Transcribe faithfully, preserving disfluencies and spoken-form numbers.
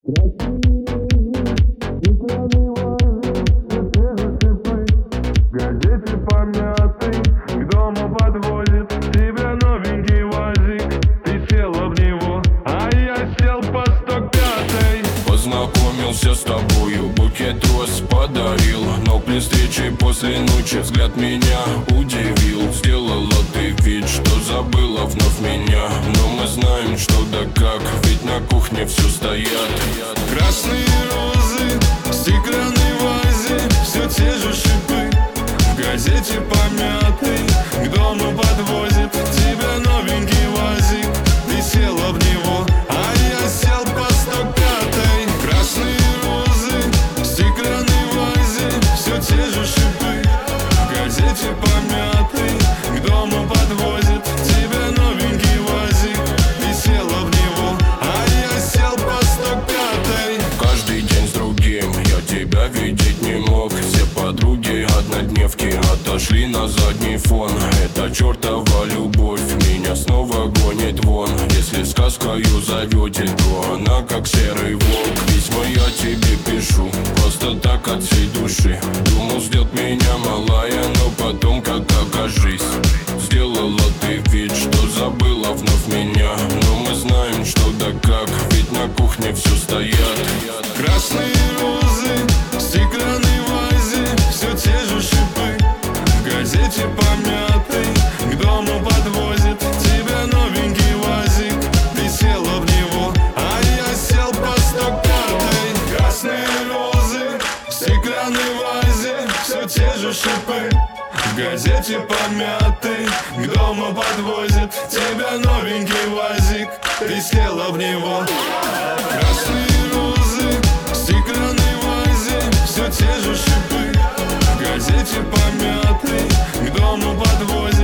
Газете помятый, к дому подвозит тебя новенький УАЗик. Ты села в него, а я сел по сто пятой. Познакомился с тобою, букет роз подарил, но при встрече после ночи взгляд меня удивил. Сделала ты вид, что забыла вновь меня, но мы знаем, что да как, ведь на кухне все стоят. Красные розы в стеклянной вазе, все те же шипы. В газете помятый, к дому подвозит тебя новенький УАЗик. Ты села в него, а я сел по сто пятой. Красные розы в стеклянной вазе, все те же шипы. В газете помятый, к дому подвозит тебя новенький УАЗик. Ты села в него, а я сел по сто пятой. Каждый день с другим я тебя видеть не мог. Все подруги однодневки отошли на задний фон. Эта чертова любовь меня снова гонит вон. Если сказкою зовете, то она как серый волк. Письма я тебе пишу просто так от всей души. Думал, ждет меня малая, но потом как окажись. Сделала ты вид, что забыла вновь меня, но мы знаем, что да как, ведь на кухне все стоят. Красные розы в стеклянной вазе, все те же шипы. В газете помятый, к дому подвозит тебя новенький УАЗик. Ты села в него, а я сел по сто пятой. Красные розы в стеклянной вазе, все те же шипы. В газете помятый, к дому подвозит тебя новенький УАЗик. Ты села в него. Красные розы в стеклянной вазе, все те же шипы. В газете помятый, к дому подвозит